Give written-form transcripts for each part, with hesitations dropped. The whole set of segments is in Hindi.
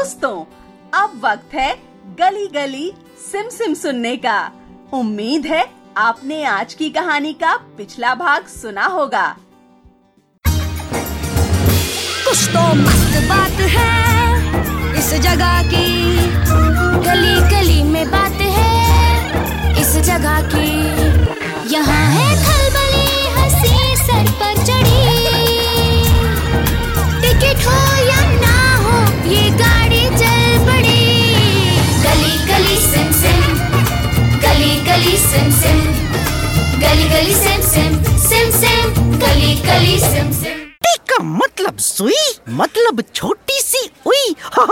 दोस्तों, अब वक्त है गली गली सिम सिम सुनने का। उम्मीद है आपने आज की कहानी का पिछला भाग सुना होगा। कुछ तो मस्त बात है इस जगह की, गली गली में बात है इस जगह की। यहाँ है खलबली हंसी सर पर चढ़ी, टिकट हो या ना हो ये गाड़ी चल पड़ी। गली गली सिम सिम, गली गली सिम सिम, गली गली सिम सिम, सिम सिम गली गली सिम सिम। टीका मतलब सुई, मतलब छोटी सी उई।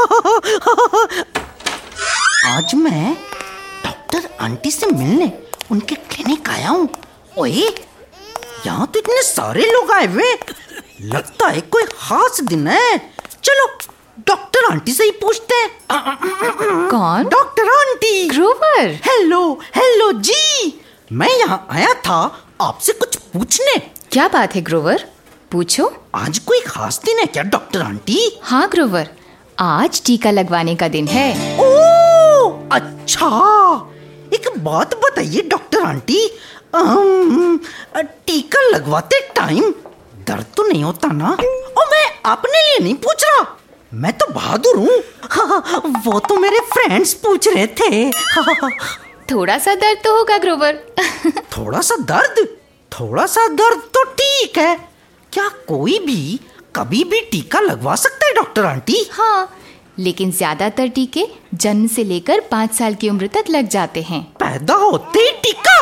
आज मैं डॉक्टर आंटी से मिलने उनके क्लिनिक आया हूँ। ओए, यहाँ तो इतने सारे लोग आए हुए, लगता है कोई खास दिन है। चलो डॉक्टर आंटी से ही पूछते हैं। कौन? Doctor aunty. Grover. Hello hello ji, मैं यहाँ आया था आपसे कुछ पूछने। क्या बात है ग्रोवर, पूछो। आज कोई खास दिन है क्या डॉक्टर आंटी? हाँ ग्रोवर, आज टीका लगवाने का दिन है। ओह अच्छा, एक बात बताइए डॉक्टर आंटी, टीका लगवाते टाइम दर्द तो नहीं होता ना? और मैं अपने लिए नहीं पूछ रहा, मैं तो बहादुर हूँ। वो तो मेरे फ्रेंड्स पूछ रहे थे। थोड़ा सा दर्द तो होगा ग्रोवर। थोड़ा सा दर्द तो ठीक है। क्या कोई भी कभी भी टीका लगवा सकता है डॉक्टर आंटी? हाँ, लेकिन ज्यादातर टीके जन्म से लेकर 5 साल की उम्र तक लग जाते हैं। पैदा होते ही टीका?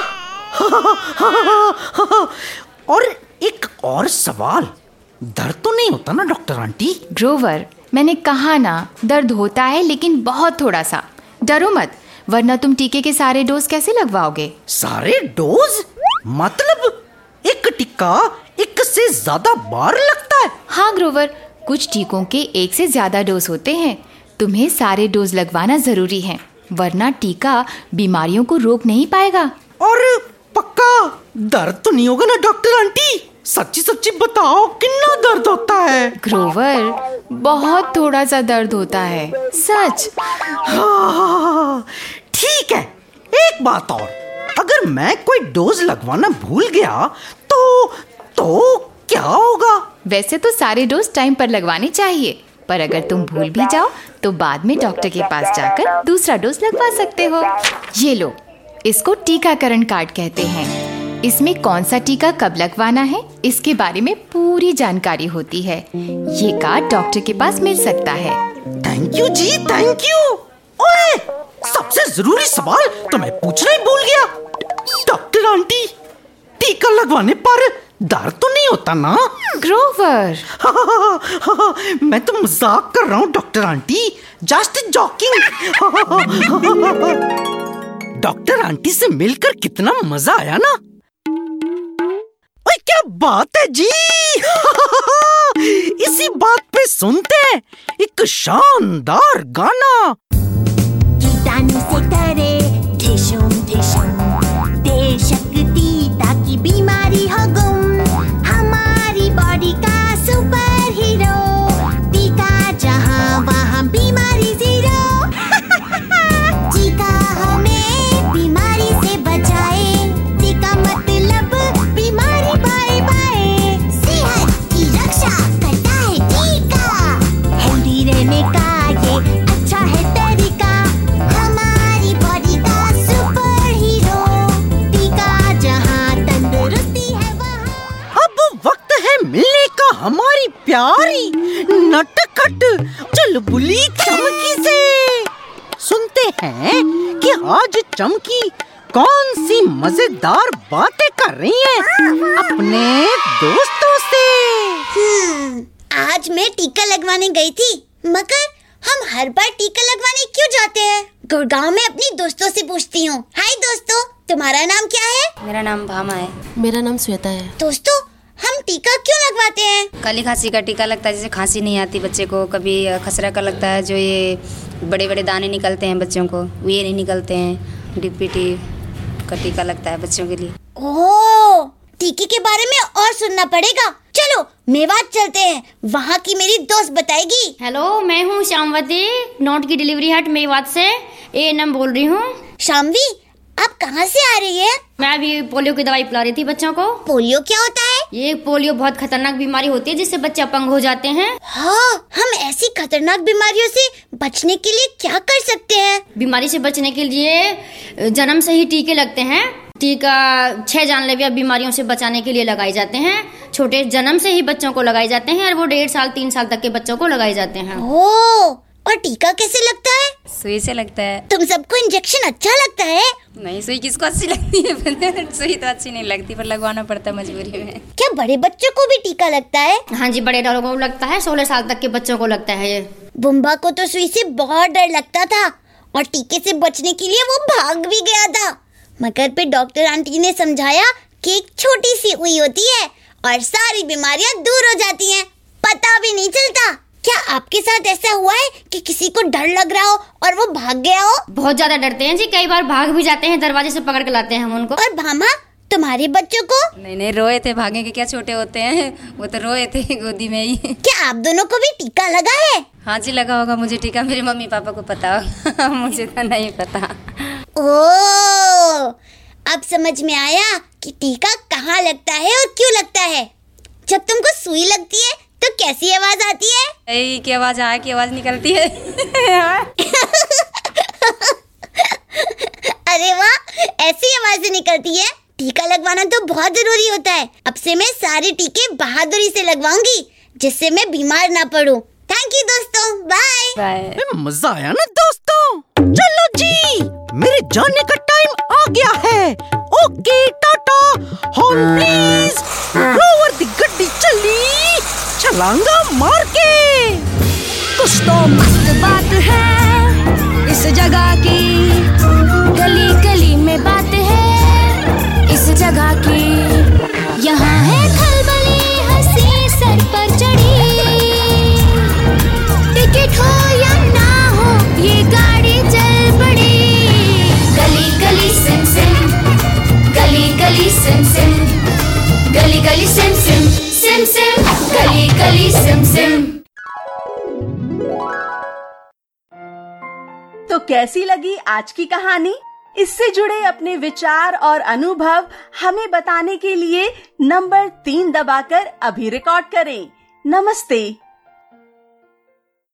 और एक और सवाल, दर्द तो नहीं होता ना डॉक्टर आंटी? ग्रोवर, मैंने कहा ना, दर्द होता है लेकिन बहुत थोड़ा सा। डरो मत, वरना तुम टीके के सारे डोज कैसे लगवाओगे? सारे डोज? मतलब एक टीका एक से ज्यादा बार लगता है? हाँ ग्रोवर, कुछ टीकों के 1 से ज्यादा डोज होते हैं। तुम्हें सारे डोज लगवाना जरूरी है, वरना टीका बीमारियों को रोक नहीं पाएगा। और पक्का दर्द तो नहीं होगा ना डॉक्टर आंटी? सच्ची सच्ची बताओ, कितना दर्द होता है? ग्रोवर, बहुत थोड़ा सा दर्द होता है, सच। हाँ, ठीक है। एक बात और, अगर मैं कोई डोज लगवाना भूल गया तो क्या होगा? वैसे तो सारे डोज टाइम पर लगवाने चाहिए, पर अगर तुम भूल भी जाओ तो बाद में डॉक्टर के पास जाकर दूसरा डोज लगवा सकते हो। ये लो, इसको टीकाकरण कार्ड कहते हैं। इसमें कौन सा टीका कब लगवाना है इसके बारे में पूरी जानकारी होती है। ये कार्ड डॉक्टर के पास मिल सकता है। Thank you ji, thank you. ओए, सबसे जरूरी सवाल तो मैं पूछना ही भूल गया। डॉक्टर आंटी, टीका लगवाने पर दर्द तो नहीं होता ना? ग्रोवर, मैं तो मजाक कर रहा हूँ doctor aunty, just joking. Doctor aunty से मिलकर कितना मजा आया ना? ओए क्या बात है जी। इसी बात पे सुनते हैं एक शानदार गाना। कीटाणु से करे ढिशुम ढिशुम, दे शक्ति ताकि बीमारी हो गुम। हमारी बॉडी का सुपर हीरो, टीका जहाँ वहाँ बीमारी जीरो। टीका हमें बीमारी से बचाए, टीका मतलब बीमारी बाय बाय। सेहत की रक्षा करता है टीका, हेल्दी रहने का ये अच्छा है तरीका। हमारी बॉडी का सुपर हीरो, टीका जहाँ तंदुरुस्ती है वहाँ। अब वक्त है मिलने का हमारी प्यारी नटखट चुलबुली चमकी से। सुनते हैं कि आज चमकी कौन सी मजेदार बातें कर रही है अपने दोस्तों से। आज मैं टीका लगवाने गई थी, मगर हम हर बार टीका लगवाने क्यों जाते हैं? गुड़गांव में अपनी दोस्तों से पूछती हूँ। हाय दोस्तों, तुम्हारा नाम क्या है? मेरा नाम भामा है। मेरा नाम श्वेता है। दोस्तों, हम टीका क्यों लगवाते हैं? काली खांसी का टीका लगता है, जैसे खांसी नहीं आती बच्चे को। कभी खसरा का लगता है, जो ये बड़े बड़े दाने निकलते हैं बच्चों को, ये नहीं निकलते हैं। डीपीटी का टीका लगता है बच्चों के लिए। ओह, टीके के बारे में और सुनना पड़ेगा। चलो मेवात चलते हैं, वहाँ की मेरी दोस्त बताएगी। हेलो, मैं हूँ शामवती, नोट की डिलीवरी हट मेवात से ANM बोल रही हूँ। शामवी, आप कहाँ से आ रही है? मैं अभी पोलियो की दवाई पिला रही थी बच्चों को। पोलियो क्या होता है? ये पोलियो बहुत खतरनाक बीमारी होती है जिससे बच्चे अपंग हो जाते हैं। हाँ, हम ऐसी खतरनाक बीमारियों से बचने के लिए क्या कर सकते हैं? बीमारी से बचने के लिए जन्म से ही टीके लगते हैं। टीका 6 जानलेवा बीमारियों से बचाने के लिए लगाए जाते हैं। छोटे जन्म से ही बच्चों को लगाए जाते हैं और वो 1.5 साल 3 साल तक के बच्चों को लगाए जाते हैं। ओह, और टीका कैसे लगता है? सुई से लगता है। तुम सबको इंजेक्शन अच्छा लगता है? नहीं, सुई किसको अच्छी लगती है? सुई तो अच्छी नहीं लगती, पर लगवाना पड़ता है मजबूरी में। क्या बड़े बच्चों को भी टीका लगता है? हाँ जी, बड़े लोगों को लगता है, 16 साल तक के बच्चों को लगता है। ये बुम्बा को तो सुई से बहुत डर लगता था और टीके से बचने के लिए वो भाग भी गया था, मगर फिर डॉक्टर आंटी ने समझाया कि एक छोटी सी सुई होती है और सारी बीमारियां दूर हो जाती हैं, पता भी नहीं चलता। क्या आपके साथ ऐसा हुआ है कि किसी को डर लग रहा हो और वो भाग गया हो? बहुत ज्यादा डरते हैं जी, कई बार भाग भी जाते हैं, दरवाजे से पकड़ के लाते हैं हम उनको। और भामा, तुम्हारे बच्चों को? नहीं, रोए थे, भागे के क्या छोटे होते हैं, वो तो रोए थे गोदी में ही। क्या आप दोनों को भी टीका लगा है? हाँ जी, लगा होगा मुझे टीका, मेरे मम्मी पापा को पता होगा। मुझे तो नहीं पता। ओह, अब समझ में आया कि टीका कहाँ लगता है और क्यों लगता है। जब तुमको सुई लगती है तो कैसी आवाज आती है? यही की आवाज, आए की आवाज निकलती है। अरे वाह, ऐसी आवाजें निकलती है। टीका लगवाना तो बहुत जरूरी होता है। अब से मैं सारे टीके बहादुरी से लगवाऊंगी, जिससे मैं बीमार ना पड़ूं। थैंक यू दोस्तों, बाय बाय। मजा आया ना दोस्तों? चलो जी, मेरे जाने का टाइम आ गया है। Okay, tata, horn please. Rover दी गड्डी चली, छलांगा मार के। कुछ तो मस्त बात है इस जगह की, गली गली में बात है इस जगह की। यहाँ है खलबली हंसी सर पर चढ़ी, टिकट हो या ना हो ये गाड़ी चल पड़ी। गली गली सिम सिम, गली गली सिम सिम, गली गली सिम सिम, सिम सिम, गली गली सिम सिम। तो कैसी लगी आज की कहानी? इससे जुड़े अपने विचार और अनुभव हमें बताने के लिए नंबर 3 दबाकर अभी रिकॉर्ड करें। नमस्ते।